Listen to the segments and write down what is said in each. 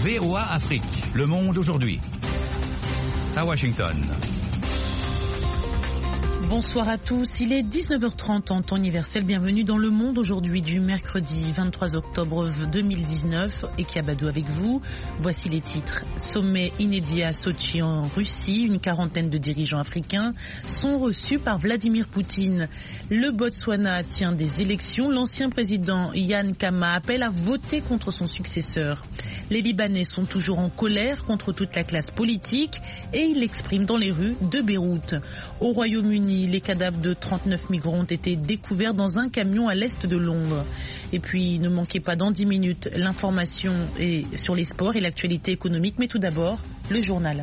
VOA Afrique, le monde aujourd'hui. À Washington. Bonsoir à tous, il est 19h30 en temps universel. Bienvenue dans Le Monde aujourd'hui du mercredi 23 octobre 2019. Ekia Badou avec vous. Voici les titres. Sommet inédit à Sotchi en Russie. Une quarantaine de dirigeants africains sont reçus par Vladimir Poutine. Le Botswana tient des élections. L'ancien président Yann Kama appelle à voter contre son successeur. Les Libanais sont toujours en colère contre toute la classe politique et ils l'expriment dans les rues de Beyrouth. Au Royaume-Uni, les cadavres de 39 migrants ont été découverts dans un camion à l'est de Londres. Et puis, ne manquez pas dans 10 minutes l'information sur les sports et l'actualité économique. Mais tout d'abord, le journal.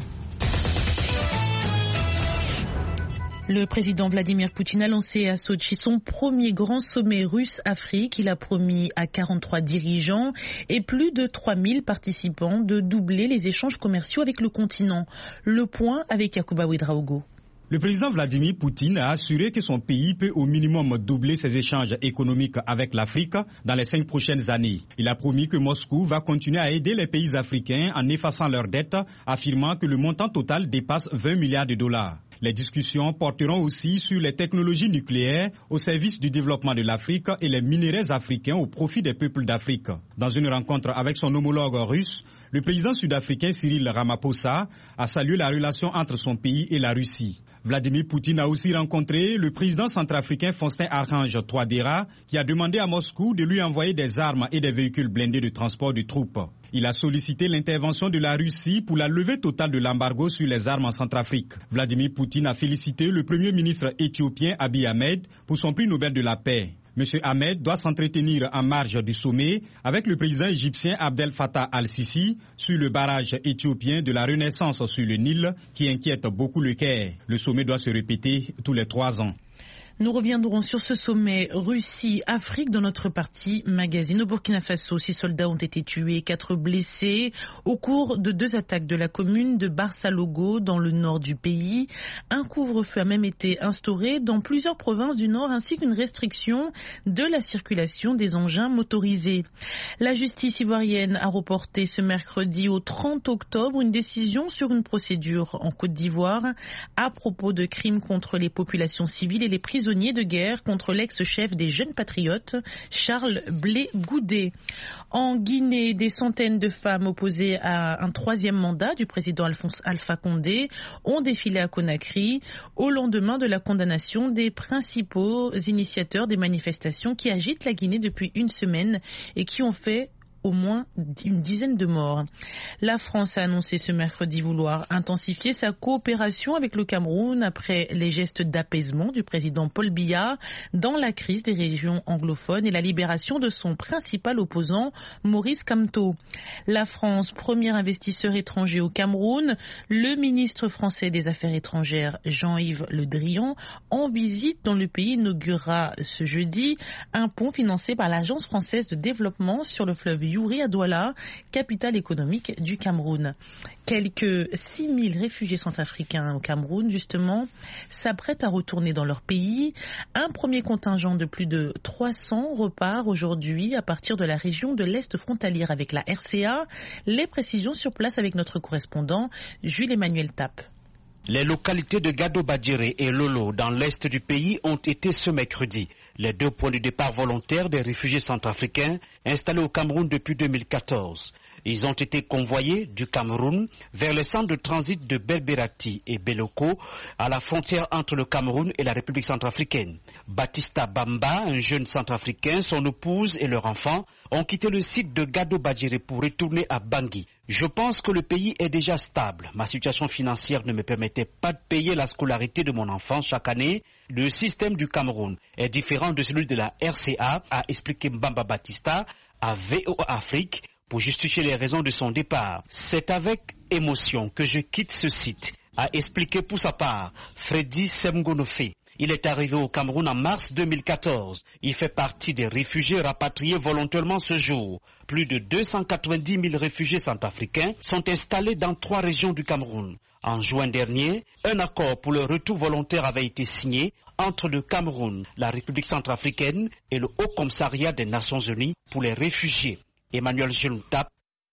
Le président Vladimir Poutine a lancé à Sotchi son premier grand sommet russe-Afrique. Il a promis à 43 dirigeants et plus de 3000 participants de doubler les échanges commerciaux avec le continent. Le point avec Yacouba Ouedraogo. Le président Vladimir Poutine a assuré que son pays peut au minimum doubler ses échanges économiques avec l'Afrique dans les 5 prochaines années. Il a promis que Moscou va continuer à aider les pays africains en effaçant leurs dettes, affirmant que le montant total dépasse 20 milliards de dollars. Les discussions porteront aussi sur les technologies nucléaires au service du développement de l'Afrique et les minéraux africains au profit des peuples d'Afrique. Dans une rencontre avec son homologue russe, le président sud-africain Cyril Ramaphosa a salué la relation entre son pays et la Russie. Vladimir Poutine a aussi rencontré le président centrafricain Faustin Archange Touadéra qui a demandé à Moscou de lui envoyer des armes et des véhicules blindés de transport de troupes. Il a sollicité l'intervention de la Russie pour la levée totale de l'embargo sur les armes en Centrafrique. Vladimir Poutine a félicité le premier ministre éthiopien Abiy Ahmed pour son prix Nobel de la paix. M. Ahmed doit s'entretenir en marge du sommet avec le président égyptien Abdel Fattah al-Sisi sur le barrage éthiopien de la Renaissance sur le Nil qui inquiète beaucoup le Caire. Le sommet doit se répéter tous les 3 ans. Nous reviendrons sur ce sommet Russie-Afrique dans notre partie magazine. Au Burkina Faso, 6 soldats ont été tués, 4 blessés au cours de 2 attaques de la commune de Barça-Logo dans le nord du pays. Un couvre-feu a même été instauré dans plusieurs provinces du nord ainsi qu'une restriction de la circulation des engins motorisés. La justice ivoirienne a reporté ce mercredi au 30 octobre une décision sur une procédure en Côte d'Ivoire à propos de crimes contre les populations civiles et les prisonniers de guerre contre l'ex-chef des Jeunes Patriotes, Charles Blé Goudé. En Guinée, des centaines de femmes opposées à un 3e mandat du président Alpha Condé ont défilé à Conakry au lendemain de la condamnation des principaux initiateurs des manifestations qui agitent la Guinée depuis une semaine et qui ont fait au moins une dizaine de morts. La France a annoncé ce mercredi vouloir intensifier sa coopération avec le Cameroun après les gestes d'apaisement du président Paul Biya dans la crise des régions anglophones et la libération de son principal opposant, Maurice Kamto. La France, premier investisseur étranger au Cameroun, le ministre français des Affaires étrangères, Jean-Yves Le Drian, en visite dans le pays, inaugurera ce jeudi un pont financé par l'Agence française de développement sur le fleuve Youri à Douala, capitale économique du Cameroun. Quelques 6000 réfugiés centrafricains au Cameroun, justement, s'apprêtent à retourner dans leur pays. Un premier contingent de plus de 300 repart aujourd'hui à partir de la région de l'Est frontalière avec la RCA. Les précisions sur place avec notre correspondant Jules-Emmanuel Tapp. Les localités de Gado-Badjiré et Lolo dans l'est du pays ont été ce mercredi les 2 points de départ volontaires des réfugiés centrafricains installés au Cameroun depuis 2014. Ils ont été convoyés du Cameroun vers les centres de transit de Belberati et Beloko à la frontière entre le Cameroun et la République centrafricaine. Batista Bamba, un jeune centrafricain, son épouse et leur enfant ont quitté le site de Gado-Badjiré pour retourner à Bangui. Je pense que le pays est déjà stable. Ma situation financière ne me permettait pas de payer la scolarité de mon enfant chaque année. Le système du Cameroun est différent de celui de la RCA, a expliqué Mbamba Batista à VOA Afrique pour justifier les raisons de son départ. C'est avec émotion que je quitte ce site, a expliqué pour sa part Freddy Semgonofe. Il est arrivé au Cameroun en mars 2014. Il fait partie des réfugiés rapatriés volontairement ce jour. Plus de 290 000 réfugiés centrafricains sont installés dans 3 régions du Cameroun. En juin dernier, un accord pour le retour volontaire avait été signé entre le Cameroun, la République centrafricaine et le Haut Commissariat des Nations Unies pour les réfugiés. Emmanuel Genoutap.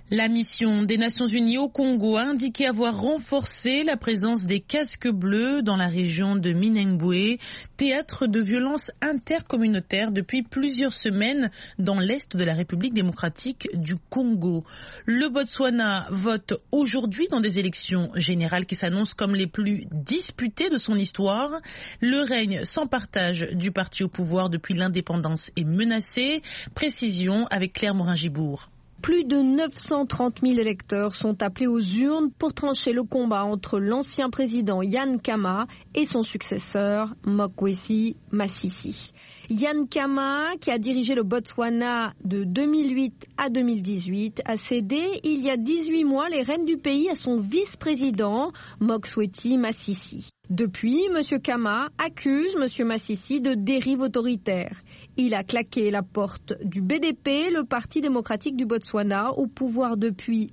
La mission des Nations Unies au Congo a indiqué avoir renforcé la présence des casques bleus dans la région de Minembwe, théâtre de violences intercommunautaires depuis plusieurs semaines dans l'est de la République démocratique du Congo. Le Botswana vote aujourd'hui dans des élections générales qui s'annoncent comme les plus disputées de son histoire. Le règne sans partage du parti au pouvoir depuis l'indépendance est menacé. Précision avec Claire Morin-Gibourg. Plus de 930 000 électeurs sont appelés aux urnes pour trancher le combat entre l'ancien président Ian Khama et son successeur Mokwesi Masisi. Ian Khama, qui a dirigé le Botswana de 2008 à 2018, a cédé il y a 18 mois les rênes du pays à son vice-président Mokwesi Masisi. Depuis, M. Khama accuse M. Masisi de dérive autoritaire. Il a claqué la porte du BDP, le Parti démocratique du Botswana, au pouvoir depuis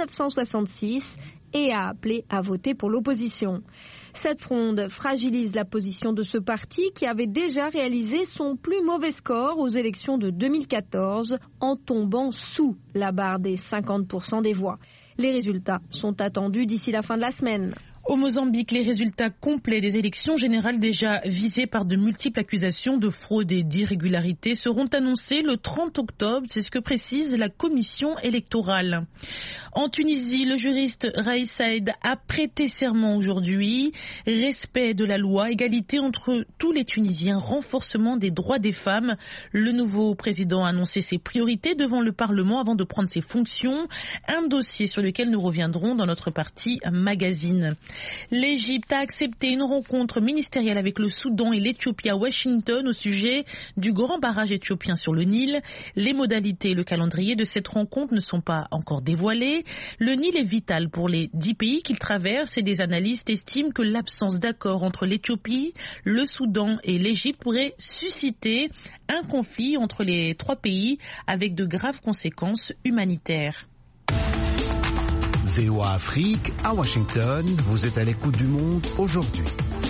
1966 et a appelé à voter pour l'opposition. Cette fronde fragilise la position de ce parti qui avait déjà réalisé son plus mauvais score aux élections de 2014 en tombant sous la barre des 50% des voix. Les résultats sont attendus d'ici la fin de la semaine. Au Mozambique, les résultats complets des élections générales déjà visées par de multiples accusations de fraude et d'irrégularité seront annoncés le 30 octobre. C'est ce que précise la commission électorale. En Tunisie, le juriste Raïs Saïd a prêté serment aujourd'hui. Respect de la loi, égalité entre tous les Tunisiens, renforcement des droits des femmes. Le nouveau président a annoncé ses priorités devant le Parlement avant de prendre ses fonctions. Un dossier sur lequel nous reviendrons dans notre partie magazine. L'Égypte a accepté une rencontre ministérielle avec le Soudan et l'Éthiopie à Washington au sujet du grand barrage éthiopien sur le Nil. Les modalités et le calendrier de cette rencontre ne sont pas encore dévoilés. Le Nil est vital pour les 10 pays qu'il traverse et des analystes estiment que l'absence d'accord entre l'Éthiopie, le Soudan et l'Égypte pourrait susciter un conflit entre les 3 pays avec de graves conséquences humanitaires. VOA Afrique, à Washington, vous êtes à l'écoute du monde aujourd'hui.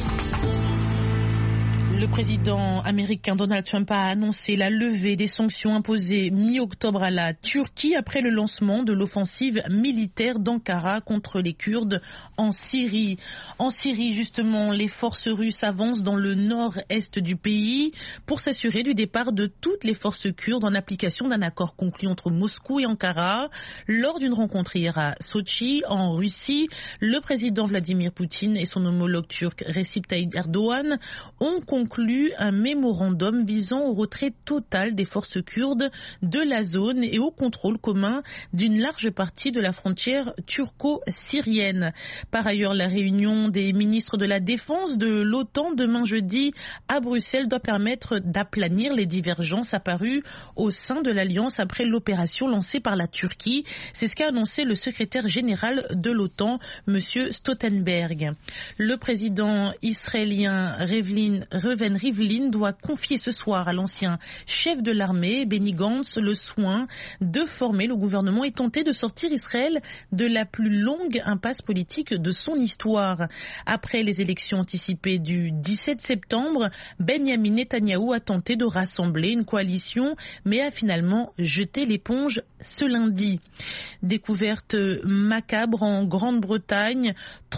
Le président américain Donald Trump a annoncé la levée des sanctions imposées mi-octobre à la Turquie après le lancement de l'offensive militaire d'Ankara contre les Kurdes en Syrie. En Syrie, justement, les forces russes avancent dans le nord-est du pays pour s'assurer du départ de toutes les forces kurdes en application d'un accord conclu entre Moscou et Ankara. Lors d'une rencontre hier à Sochi, en Russie, le président Vladimir Poutine et son homologue turc Recep Tayyip Erdogan ont conclu un mémorandum visant au retrait total des forces kurdes de la zone et au contrôle commun d'une large partie de la frontière turco-syrienne. Par ailleurs, la réunion des ministres de la Défense de l'OTAN demain jeudi à Bruxelles doit permettre d'aplanir les divergences apparues au sein de l'Alliance après l'opération lancée par la Turquie. C'est ce qu'a annoncé le secrétaire général de l'OTAN, M. Stoltenberg. Le président israélien Reuven Rivlin doit confier ce soir à l'ancien chef de l'armée, Benny Gantz, le soin de former le gouvernement et tenter de sortir Israël de la plus longue impasse politique de son histoire. Après les élections anticipées du 17 septembre, Benjamin Netanyahou a tenté de rassembler une coalition, mais a finalement jeté l'éponge ce lundi. Découverte macabre en Grande-Bretagne,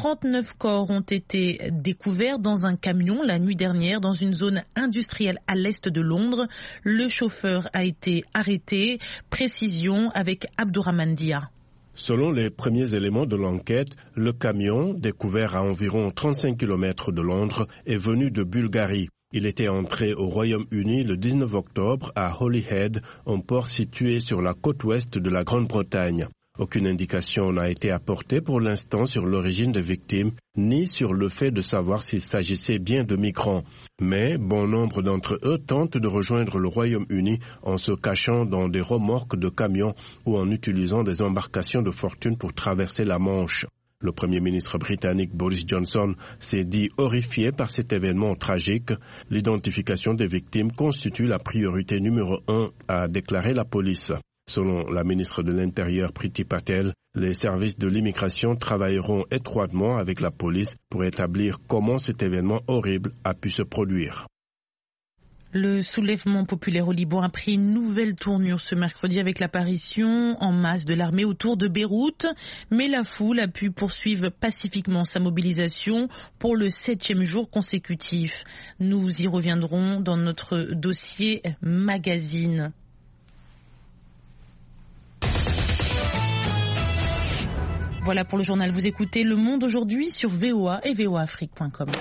39 corps ont été découverts dans un camion la nuit dernière dans une zone industrielle à l'est de Londres. Le chauffeur a été arrêté. Précision avec Abdourahmane Dia. Selon les premiers éléments de l'enquête, le camion, découvert à environ 35 km de Londres, est venu de Bulgarie. Il était entré au Royaume-Uni le 19 octobre à Holyhead, un port situé sur la côte ouest de la Grande-Bretagne. Aucune indication n'a été apportée pour l'instant sur l'origine des victimes, ni sur le fait de savoir s'il s'agissait bien de migrants. Mais bon nombre d'entre eux tentent de rejoindre le Royaume-Uni en se cachant dans des remorques de camions ou en utilisant des embarcations de fortune pour traverser la Manche. Le Premier ministre britannique Boris Johnson s'est dit horrifié par cet événement tragique. L'identification des victimes constitue la priorité numéro 1, a déclaré la police. Selon la ministre de l'Intérieur Priti Patel, les services de l'immigration travailleront étroitement avec la police pour établir comment cet événement horrible a pu se produire. Le soulèvement populaire au Liban a pris une nouvelle tournure ce mercredi avec l'apparition en masse de l'armée autour de Beyrouth. Mais la foule a pu poursuivre pacifiquement sa mobilisation pour le 7e jour consécutif. Nous y reviendrons dans notre dossier magazine. Voilà pour le journal. Vous écoutez Le Monde aujourd'hui sur VOA et voaafrique.com.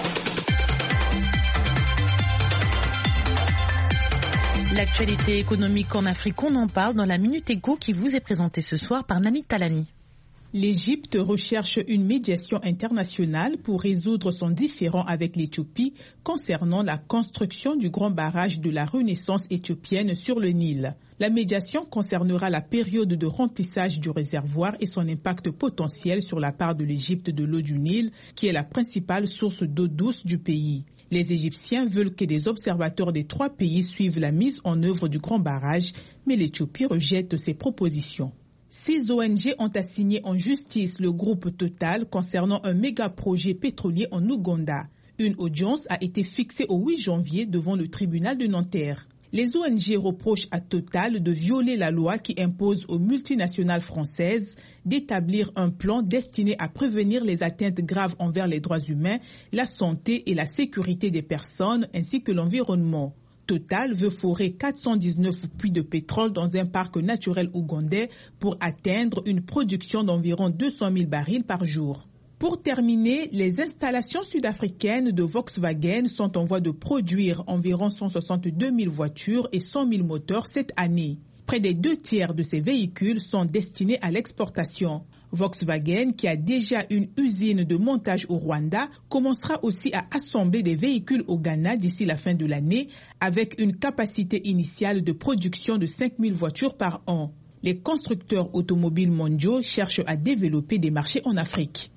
L'actualité économique en Afrique, on en parle dans la Minute Éco qui vous est présentée ce soir par Nami Talani. L'Égypte recherche une médiation internationale pour résoudre son différend avec l'Éthiopie concernant la construction du grand barrage de la Renaissance éthiopienne sur le Nil. La médiation concernera la période de remplissage du réservoir et son impact potentiel sur la part de l'Égypte de l'eau du Nil, qui est la principale source d'eau douce du pays. Les Égyptiens veulent que des observateurs des 3 pays suivent la mise en œuvre du grand barrage, mais l'Éthiopie rejette ces propositions. 6 ONG ont assigné en justice le groupe Total concernant un méga-projet pétrolier en Ouganda. Une audience a été fixée au 8 janvier devant le tribunal de Nanterre. Les ONG reprochent à Total de violer la loi qui impose aux multinationales françaises d'établir un plan destiné à prévenir les atteintes graves envers les droits humains, la santé et la sécurité des personnes ainsi que l'environnement. Total veut forer 419 puits de pétrole dans un parc naturel ougandais pour atteindre une production d'environ 200 000 barils par jour. Pour terminer, les installations sud-africaines de Volkswagen sont en voie de produire environ 162 000 voitures et 100 000 moteurs cette année. Près des 2 tiers de ces véhicules sont destinés à l'exportation. Volkswagen, qui a déjà une usine de montage au Rwanda, commencera aussi à assembler des véhicules au Ghana d'ici la fin de l'année, avec une capacité initiale de production de 5 000 voitures par an. Les constructeurs automobiles mondiaux cherchent à développer des marchés en Afrique.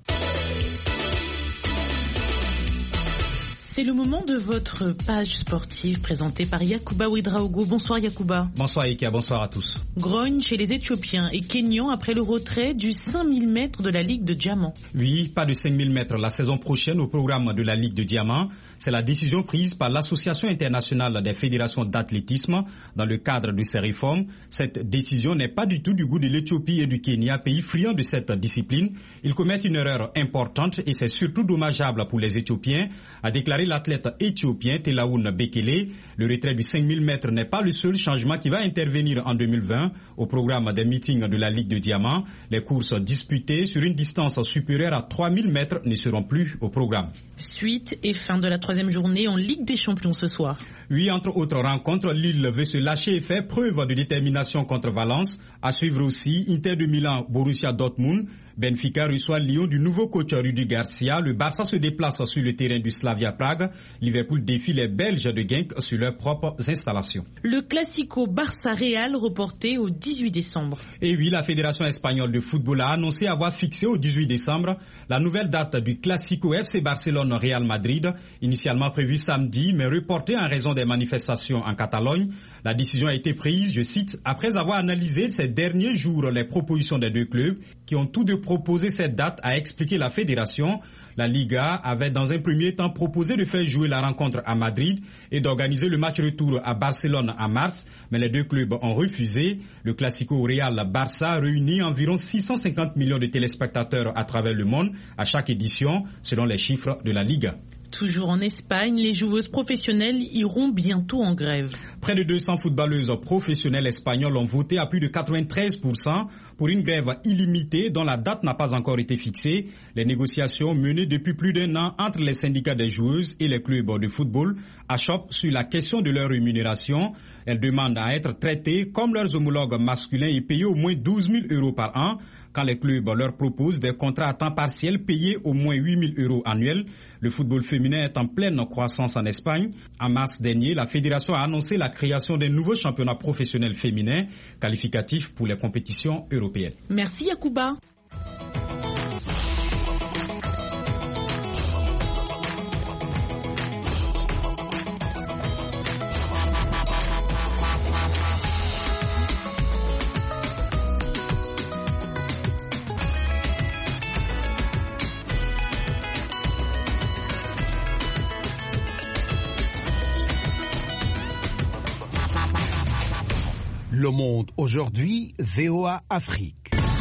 C'est le moment de votre page sportive présentée par Yacouba Ouedraogo. Bonsoir Yacouba. Bonsoir Ika, bonsoir à tous. Grogne chez les Éthiopiens et Kenyans après le retrait du 5000 mètres de la Ligue de Diamant. Oui, pas de 5000 mètres la saison prochaine au programme de la Ligue de Diamant. C'est la décision prise par l'Association internationale des fédérations d'athlétisme dans le cadre de ces réformes. Cette décision n'est pas du tout du goût de l'Éthiopie et du Kenya, pays friands de cette discipline. Ils commettent une erreur importante et c'est surtout dommageable pour les Éthiopiens, a déclaré l'athlète éthiopien Telaoun Bekele. Le retrait du 5000 mètres n'est pas le seul changement qui va intervenir en 2020 au programme des meetings de la Ligue de Diamant. Les courses disputées sur une distance supérieure à 3000 mètres ne seront plus au programme. Suite et fin de la 3e journée en Ligue des Champions ce soir. Oui, entre autres rencontres, Lille veut se lâcher et faire preuve de détermination contre Valence. À suivre aussi Inter de Milan, Borussia Dortmund. Benfica reçoit Lyon du nouveau coach Rudi Garcia. Le Barça se déplace sur le terrain du Slavia Prague. Liverpool défie les Belges de Genk sur leurs propres installations. Le Classico Barça-Real reporté au 18 décembre. Et oui, la Fédération espagnole de football a annoncé avoir fixé au 18 décembre la nouvelle date du Classico FC Barcelone-Real Madrid, initialement prévue samedi, mais reportée en raison des manifestations en Catalogne. La décision a été prise, je cite, après avoir analysé ces derniers jours les propositions des 2 clubs qui ont tous deux proposé cette date, a expliqué la fédération. La Liga avait dans un premier temps proposé de faire jouer la rencontre à Madrid et d'organiser le match retour à Barcelone en mars, mais les 2 clubs ont refusé. Le Classico Real-Barça réunit environ 650 millions de téléspectateurs à travers le monde à chaque édition, selon les chiffres de la Liga. Toujours en Espagne, les joueuses professionnelles iront bientôt en grève. Près de 200 footballeuses professionnelles espagnoles ont voté à plus de 93% pour une grève illimitée dont la date n'a pas encore été fixée. Les négociations menées depuis plus d'1 an entre les syndicats des joueuses et les clubs de football achoppent sur la question de leur rémunération. Elles demandent à être traitées comme leurs homologues masculins et payées au moins 12 000 € par an, quand les clubs leur proposent des contrats à temps partiel payés au moins 8 000 € annuels. Le football féminin est en pleine croissance en Espagne. En mars dernier, la fédération a annoncé la création d'un nouveau championnat professionnel féminin qualificatif pour les compétitions européennes. Merci Yacouba. Le Monde aujourd'hui, VOA Afrique.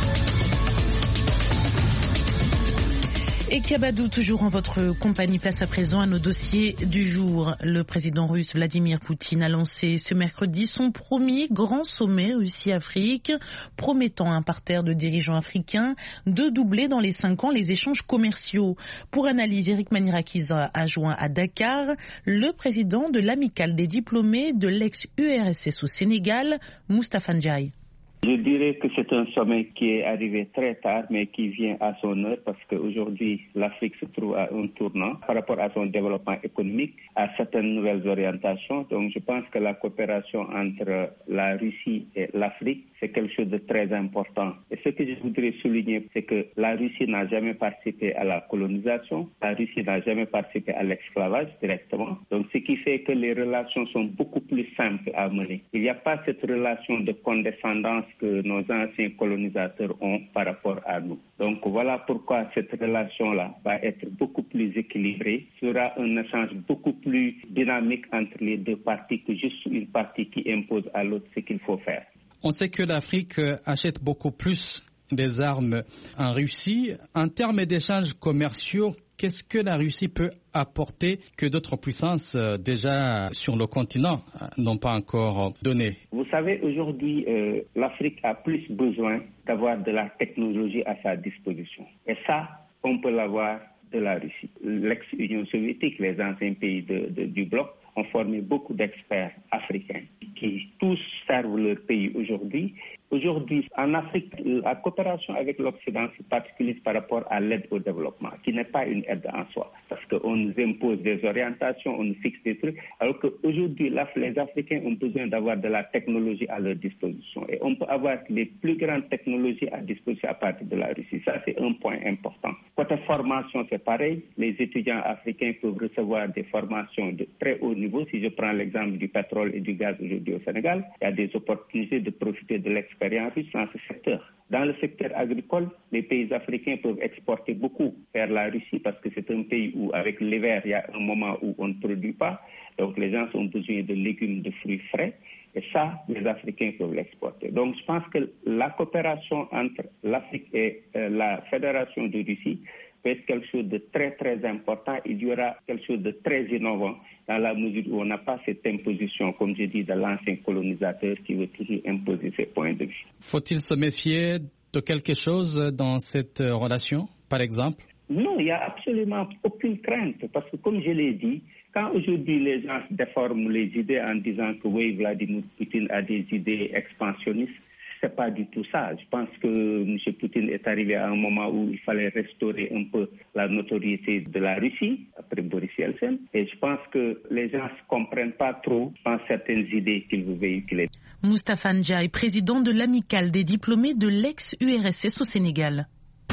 Et Kiabadou, toujours en votre compagnie, place à présent à nos dossiers du jour. Le président russe Vladimir Poutine a lancé ce mercredi son premier grand sommet Russie-Afrique, promettant un parterre de dirigeants africains de doubler dans les 5 ans les échanges commerciaux. Pour analyse, Eric Manirakiza a joint à Dakar le président de l'amicale des diplômés de l'ex-URSS au Sénégal, Moustapha Ndiaye. Je dirais que c'est un sommet qui est arrivé très tard, mais qui vient à son heure parce qu'aujourd'hui, l'Afrique se trouve à un tournant par rapport à son développement économique, à certaines nouvelles orientations. Donc, je pense que la coopération entre la Russie et l'Afrique, c'est quelque chose de très important. Et ce que je voudrais souligner, c'est que la Russie n'a jamais participé à la colonisation, la Russie n'a jamais participé à l'esclavage directement. Donc, ce qui fait que les relations sont beaucoup plus simples à mener. Il n'y a pas cette relation de condescendance que nos anciens colonisateurs ont par rapport à nous. Donc voilà pourquoi cette relation-là va être beaucoup plus équilibrée, sera un échange beaucoup plus dynamique entre les deux parties que juste une partie qui impose à l'autre ce qu'il faut faire. On sait que l'Afrique achète beaucoup plus des armes en Russie. En termes d'échanges commerciaux, qu'est-ce que la Russie peut apporter que d'autres puissances déjà sur le continent n'ont pas encore donné? Vous savez, aujourd'hui, l'Afrique a plus besoin d'avoir de la technologie à sa disposition. Et ça, on peut l'avoir de la Russie. L'ex-Union soviétique, les anciens pays du bloc, ont formé beaucoup d'experts africains qui tous servent leur pays aujourd'hui. Aujourd'hui, en Afrique, la coopération avec l'Occident se particulier par rapport à l'aide au développement, qui n'est pas une aide en soi, parce qu'on nous impose des orientations, on nous fixe des trucs, alors qu'aujourd'hui, les Africains ont besoin d'avoir de la technologie à leur disposition. Et on peut avoir les plus grandes technologies à disposition à partir de la Russie. Ça, c'est un point important. Côté formation, c'est pareil. Les étudiants africains peuvent recevoir des formations de très haut niveau. Si je prends l'exemple du pétrole et du gaz aujourd'hui au Sénégal, il y a des opportunités de profiter de l'expérience russe dans ce secteur. Dans le secteur agricole, les pays africains peuvent exporter beaucoup vers la Russie parce que c'est un pays où, avec l'hiver, il y a un moment où on ne produit pas. Donc, les gens ont besoin de légumes, de fruits frais. Et ça, les Africains peuvent l'exporter. Donc, je pense que la coopération entre l'Afrique et la Fédération de Russie peut être quelque chose de très, très important. Il y aura quelque chose de très innovant dans la mesure où on n'a pas cette imposition, comme je dis, de l'ancien colonisateur qui veut toujours imposer ses points de vue. Faut-il se méfier de quelque chose dans cette relation, par exemple? Non, il n'y a absolument aucune crainte parce que, comme je l'ai dit, quand aujourd'hui les gens déforment les idées en disant que oui, Vladimir Poutine a des idées expansionnistes, c'est pas du tout ça. Je pense que M. Poutine est arrivé à un moment où il fallait restaurer un peu la notoriété de la Russie, après Boris Yeltsin. Et je pense que les gens ne comprennent pas trop certaines idées qu'il veut véhiculer. Moustapha Ndiaye, président de l'amicale des diplômés de l'ex-URSS au Sénégal.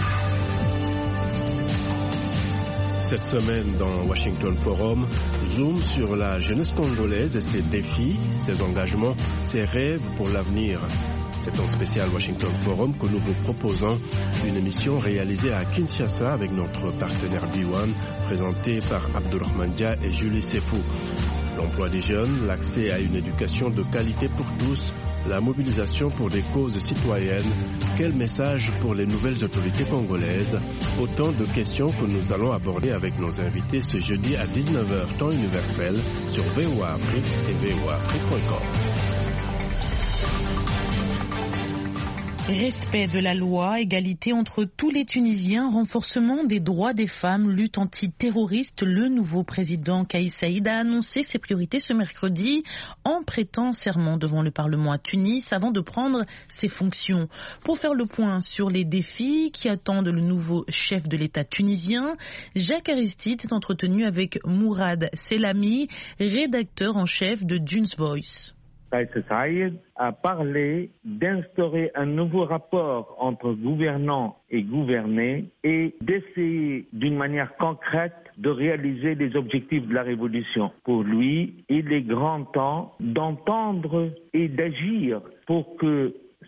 Cette semaine dans Washington Forum, zoom sur la jeunesse congolaise et ses défis, ses engagements, ses rêves pour l'avenir. C'est un spécial Washington Forum que nous vous proposons, une émission réalisée à Kinshasa avec notre partenaire B1, présentée par Abdourahmane Dia et Julie Sefou. L'emploi des jeunes, l'accès à une éducation de qualité pour tous, la mobilisation pour des causes citoyennes, quel message pour les nouvelles autorités congolaises? Autant de questions que nous allons aborder avec nos invités ce jeudi à 19h temps universel sur VOA Afrique et voaafrique.com. Respect de la loi, égalité entre tous les Tunisiens, renforcement des droits des femmes, lutte antiterroriste. Le nouveau président Kais Saïd a annoncé ses priorités ce mercredi en prêtant serment devant le Parlement à Tunis avant de prendre ses fonctions. Pour faire le point sur les défis qui attendent le nouveau chef de l'État tunisien, Jacques Aristide est entretenu avec Mourad Selami, rédacteur en chef de Dunes Voice. Kais Saïd a parlé d'instaurer un nouveau rapport entre gouvernants et gouvernés et d'essayer d'une manière concrète de réaliser les objectifs de la révolution. Pour lui, il est grand temps d'entendre et d'agir pour que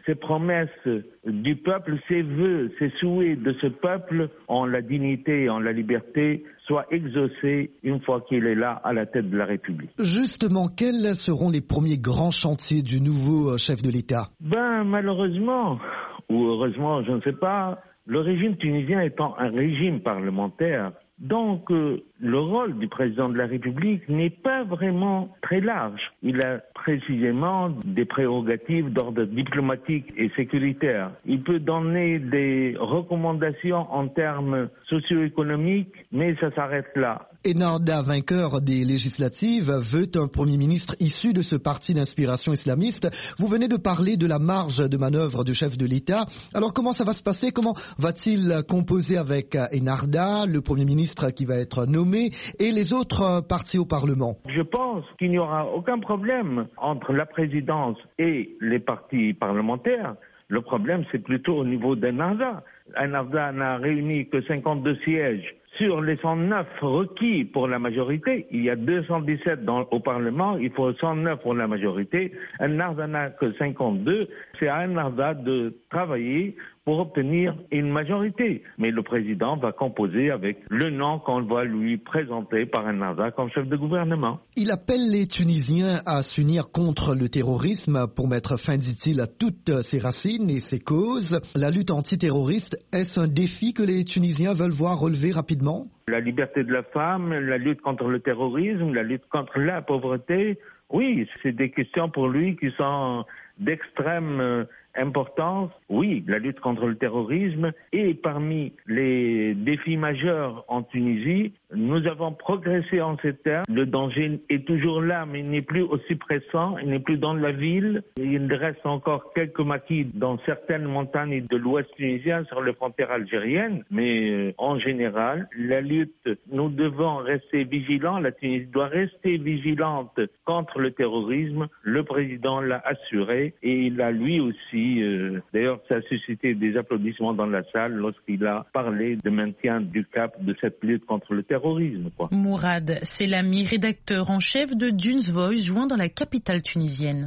ces promesses du peuple, ces vœux, ces souhaits de ce peuple en la dignité et en la liberté soient exaucés une fois qu'il est là à la tête de la République. Justement, quels seront les premiers grands chantiers du nouveau chef de l'État? Malheureusement, ou heureusement, je ne sais pas, le régime tunisien étant un régime parlementaire, donc le rôle du président de la République n'est pas vraiment très large. Il a précisément des prérogatives d'ordre diplomatique et sécuritaire. Il peut donner des recommandations en termes socio-économiques, mais ça s'arrête là. Ennahdha, vainqueur des législatives, veut un Premier ministre issu de ce parti d'inspiration islamiste. Vous venez de parler de la marge de manœuvre du chef de l'État. Alors comment ça va se passer? Comment va-t-il composer avec Ennahdha, le Premier ministre qui va être nommé, et les autres partis au Parlement? Je pense qu'il n'y aura aucun problème entre la présidence et les partis parlementaires. Le problème, c'est plutôt au niveau d'Ennahdha. Ennahdha n'a réuni que 52 sièges. Sur les 109 requis pour la majorité, il y a 217 au Parlement, il faut 109 pour la majorité. Ennahdha n'a que 52. C'est à Ennahdha de travailler pour obtenir une majorité. Mais le président va composer avec le nom qu'on va lui présenter par Ennahdha comme chef de gouvernement. Il appelle les Tunisiens à s'unir contre le terrorisme pour mettre fin, dit-il, à toutes ses racines et ses causes. La lutte antiterroriste, est-ce un défi que les Tunisiens veulent voir relever rapidement? La liberté de la femme, la lutte contre le terrorisme, la lutte contre la pauvreté, oui, c'est des questions pour lui qui sont d'extrême importance. Oui, la lutte contre le terrorisme est parmi les défis majeurs en Tunisie. Nous avons progressé en ces termes. Le danger est toujours là, mais il n'est plus aussi pressant. Il n'est plus dans la ville. Il reste encore quelques maquis dans certaines montagnes de l'ouest tunisien sur les frontières algériennes. Mais en général, la lutte, nous devons rester vigilants. La Tunisie doit rester vigilante contre le terrorisme. Le président l'a assuré et il a lui aussi d'ailleurs, ça a suscité des applaudissements dans la salle lorsqu'il a parlé de maintien du cap de cette lutte contre le terrorisme. Mourad Selami, rédacteur en chef de Dunes Voice, joint dans la capitale tunisienne.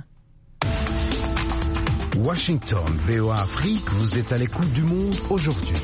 Washington, VOA Afrique, vous êtes à l'écoute du monde aujourd'hui.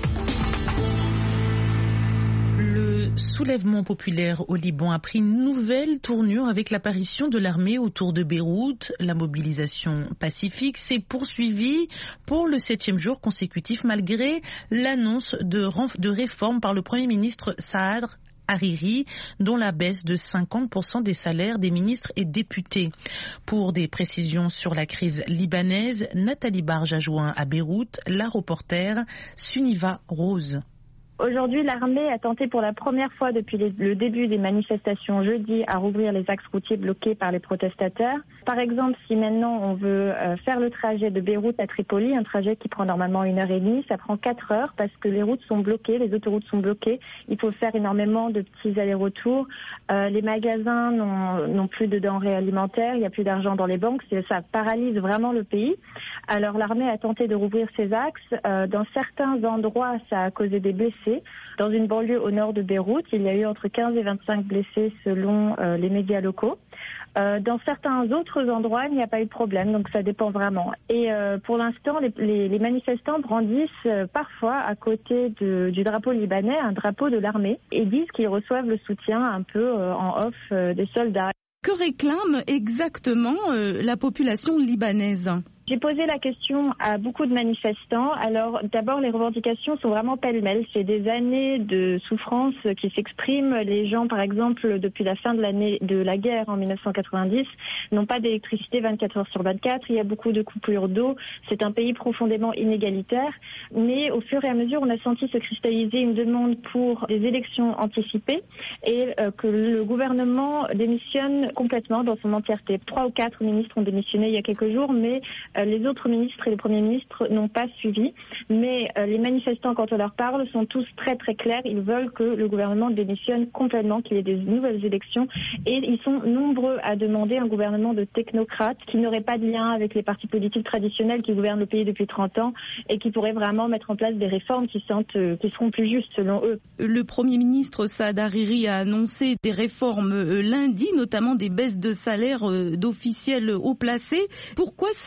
Le soulèvement populaire au Liban a pris une nouvelle tournure avec l'apparition de l'armée autour de Beyrouth. La mobilisation pacifique s'est poursuivie pour le 7e jour consécutif malgré l'annonce de réformes par le Premier ministre Saad Hariri, dont la baisse de 50% des salaires des ministres et députés. Pour des précisions sur la crise libanaise, Nathalie Barge a joint à Beyrouth la reporter Suniva Rose. Aujourd'hui, l'armée a tenté pour la première fois depuis le début des manifestations jeudi à rouvrir les axes routiers bloqués par les protestataires. Par exemple, si maintenant on veut faire le trajet de Beyrouth à Tripoli, un trajet qui prend normalement 1h30, ça prend 4 heures parce que les routes sont bloquées, les autoroutes sont bloquées. Il faut faire énormément de petits allers-retours. Les magasins n'ont plus de denrées alimentaires, il n'y a plus d'argent dans les banques. Ça paralyse vraiment le pays. Alors l'armée a tenté de rouvrir ces axes. Dans certains endroits, ça a causé des blessés. Dans une banlieue au nord de Beyrouth, il y a eu entre 15 et 25 blessés selon les médias locaux. Dans certains autres endroits, il n'y a pas eu de problème, donc ça dépend vraiment. Et pour l'instant, les manifestants brandissent parfois à côté du drapeau libanais un drapeau de l'armée et disent qu'ils reçoivent le soutien un peu en off des soldats. Que réclame exactement la population libanaise ? J'ai posé la question à beaucoup de manifestants. Alors, d'abord, les revendications sont vraiment pêle-mêle. C'est des années de souffrance qui s'expriment. Les gens, par exemple, depuis la fin de la guerre en 1990, n'ont pas d'électricité 24 heures sur 24. Il y a beaucoup de coupures d'eau. C'est un pays profondément inégalitaire. Mais au fur et à mesure, on a senti se cristalliser une demande pour des élections anticipées et que le gouvernement démissionne complètement dans son entièreté. 3 ou 4 ministres ont démissionné il y a quelques jours, mais les autres ministres et les premiers ministres n'ont pas suivi. Mais les manifestants, quand on leur parle, sont tous très très clairs. Ils veulent que le gouvernement démissionne complètement, qu'il y ait des nouvelles élections. Et ils sont nombreux à demander un gouvernement de technocrates qui n'aurait pas de lien avec les partis politiques traditionnels qui gouvernent le pays depuis 30 ans et qui pourraient vraiment mettre en place des réformes qui seront plus justes selon eux. Le Premier ministre Saad Hariri a annoncé des réformes lundi, notamment des baisses de salaire d'officiels haut placés. Pourquoi cela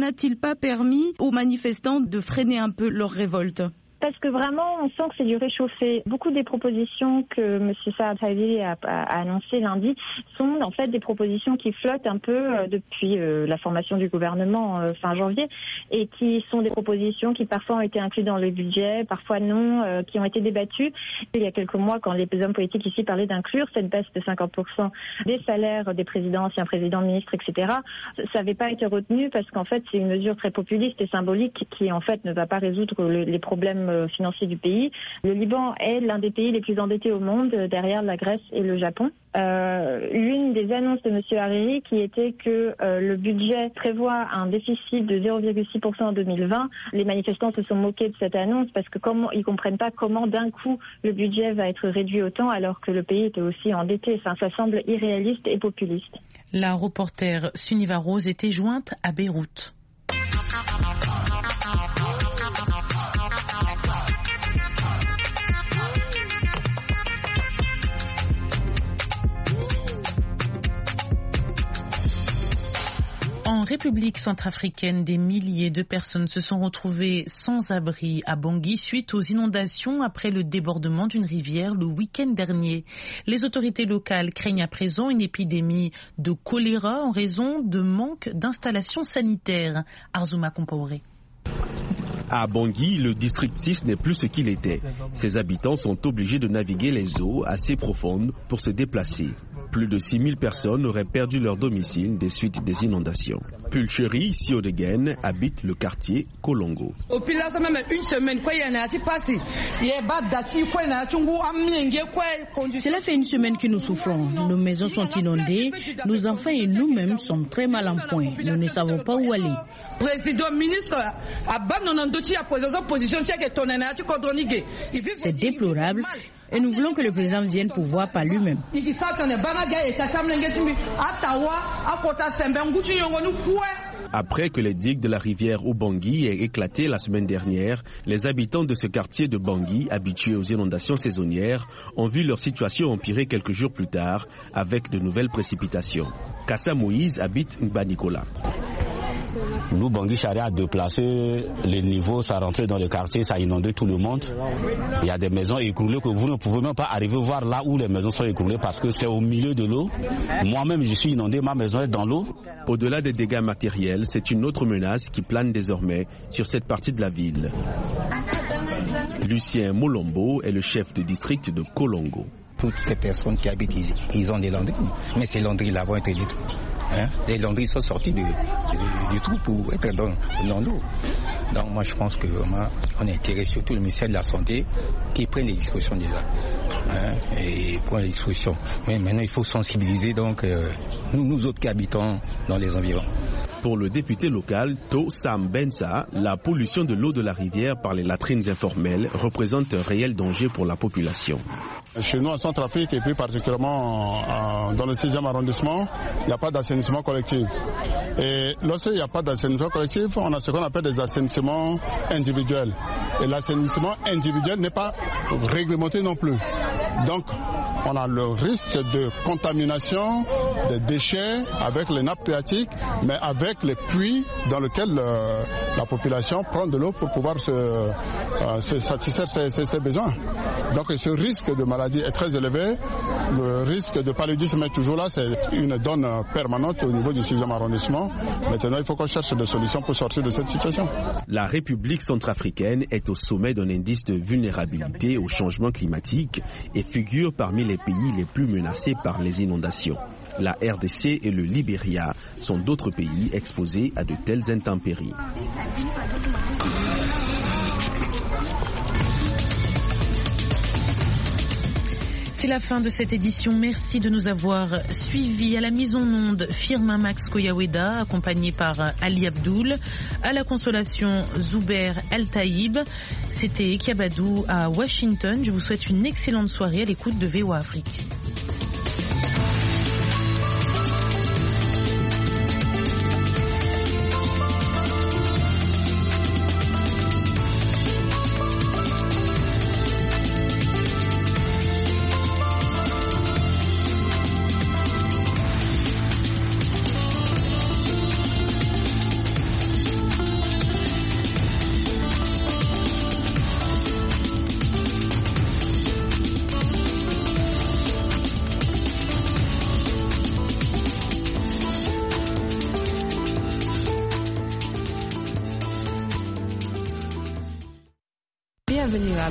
n'a-t-il pas permis aux manifestants de freiner un peu leur révolte? Parce que vraiment, on sent que c'est du réchauffé. Beaucoup des propositions que M. Saad Hariri a annoncées lundi sont en fait des propositions qui flottent un peu depuis la formation du gouvernement fin janvier et qui sont des propositions qui parfois ont été incluses dans le budget, parfois non, qui ont été débattues. Il y a quelques mois, quand les hommes politiques ici parlaient d'inclure cette baisse de 50% des salaires des présidents, anciens présidents, ministres, etc., ça n'avait pas été retenu parce qu'en fait, c'est une mesure très populiste et symbolique qui en fait ne va pas résoudre les problèmes financiers du pays. Le Liban est l'un des pays les plus endettés au monde, derrière la Grèce et le Japon. L'une des annonces de M. Hariri qui était que le budget prévoit un déficit de 0,6% en 2020. Les manifestants se sont moqués de cette annonce parce que ils comprennent pas comment d'un coup le budget va être réduit autant alors que le pays était aussi endetté. Enfin, ça semble irréaliste et populiste. La reporter Suniva Rose était jointe à Beyrouth. En République centrafricaine, des milliers de personnes se sont retrouvées sans abri à Bangui suite aux inondations après le débordement d'une rivière le week-end dernier. Les autorités locales craignent à présent une épidémie de choléra en raison de manque d'installations sanitaires. Arzouma Compaoré. À Bangui, le district 6 n'est plus ce qu'il était. Ses habitants sont obligés de naviguer les eaux assez profondes pour se déplacer. Plus de 6000 personnes auraient perdu leur domicile des suites des inondations. Pulcherie Siodegen habite le quartier Kolongo. Cela fait une semaine que nous souffrons. Nos maisons sont inondées, nos enfants et nous-mêmes sommes très mal en point. Nous ne savons pas où aller. C'est déplorable. Et nous voulons que le président vienne pour voir par lui-même. Après que les digues de la rivière Ubangui aient éclaté la semaine dernière, les habitants de ce quartier de Bangui, habitués aux inondations saisonnières, ont vu leur situation empirer quelques jours plus tard avec de nouvelles précipitations. Kassa Moïse habite Nbanikola. Nous, Bangui Charia, a déplacé les niveaux, ça rentrait dans le quartier, ça a inondé tout le monde. Il y a des maisons écroulées que vous ne pouvez même pas arriver voir là où les maisons sont écroulées parce que c'est au milieu de l'eau. Moi-même, je suis inondé, ma maison est dans l'eau. Au-delà des dégâts matériels, c'est une autre menace qui plane désormais sur cette partie de la ville. Lucien Molombo est le chef de district de Kolongo. Toutes ces personnes qui habitent ici, ils ont des laundries, mais ces laundries-là vont être détruites. Les laundries sont sorties du trou pour être dans l'eau. Donc moi je pense que vraiment on est intéressé, surtout le ministère de la Santé, qui prenne les dispositions déjà. Et prend les dispositions. Mais maintenant il faut sensibiliser donc nous autres qui habitons dans les environs. Pour le député local To Sam Bensa, la pollution de l'eau de la rivière par les latrines informelles représente un réel danger pour la population. Chez nous en Centrafrique et plus particulièrement dans le 6e arrondissement, il n'y a pas d'assainissement collectif. Et lorsqu'il n'y a pas d'assainissement collectif, on a ce qu'on appelle des assainissements individuels. Et l'assainissement individuel n'est pas réglementé non plus. Donc, on a le risque de contamination des déchets avec les nappes phréatiques, mais avec les puits dans lesquels la population prend de l'eau pour pouvoir se satisfaire ses besoins. Donc ce risque de maladie est très élevé. Le risque de paludisme est toujours là. C'est une donne permanente au niveau du 6e arrondissement. Maintenant, il faut qu'on cherche des solutions pour sortir de cette situation. La République centrafricaine est au sommet d'un indice de vulnérabilité au changement climatique et figure parmi les pays les plus menacés par les inondations. La RDC et le Libéria sont d'autres pays exposés à de telles intempéries. C'est la fin de cette édition. Merci de nous avoir suivis. À la mise en onde, Firmin Max Koyaweda, accompagné par Ali Abdoul. À la consolation, Zuber El Taïb. C'était Kiabadou à Washington. Je vous souhaite une excellente soirée à l'écoute de VOA Afrique. venir à